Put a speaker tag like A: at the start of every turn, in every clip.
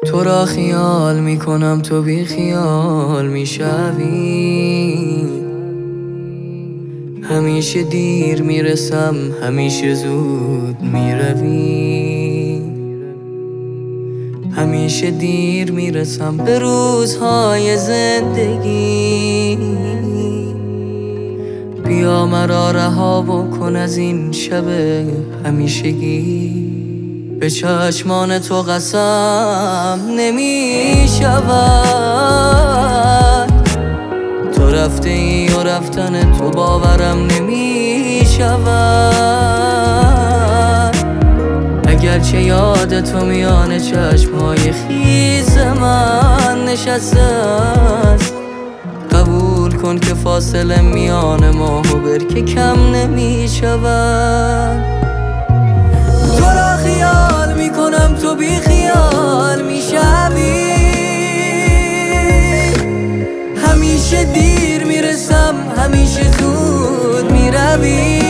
A: تو را خیال میکنم تو بی خیال میشوی، همیشه دیر میرسم همیشه زود میروی، همیشه دیر میرسم به روزهای زندگی. بیا مرا رها بکن از این شب همیشگی، به چشمان تو قسم نمی شود، تو رفته ای و رفتن تو باورم نمی شود. اگرچه یاد تو میان چشمهای خیس من نشسته است، قبول کن که فاصله میان ما و برکه کم نمی شود. تو را خیال میکنم تو بی خیال میشوی، همیشه دیر میرسم همیشه زود میروی،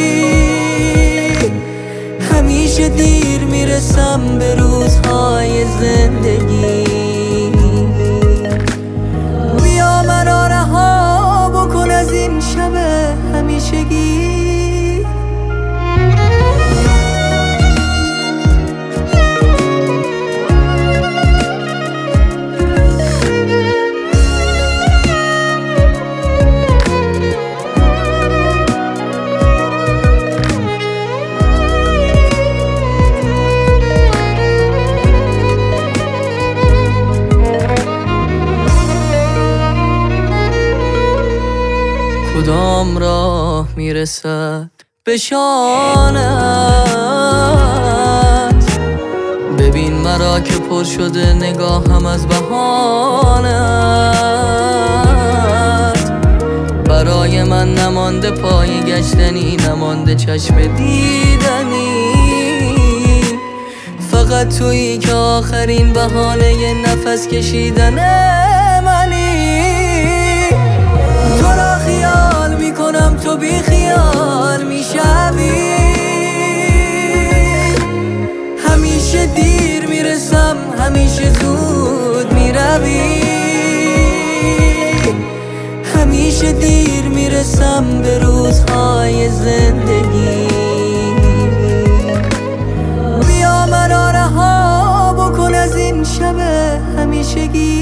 A: همیشه دیر میرسم به روزهای زندگی. بیا مرا رها بکن از این شب همیشگی. کدام راه میرسد به شانت، ببین مرا که پر شده نگاهم از بهانت. برای من نمانده پای گشتنی، نمانده چشم دیدنی، فقط تویی که آخرین بهانه نفس کشیدن منی. تو را خیال میکنم تو بی خیال میشوی، همیشه دیر میرسم همیشه زود میروی، همیشه دیر میرسم به روزهای زندگی. بیا مرا رها بکن از این شب همیشگی.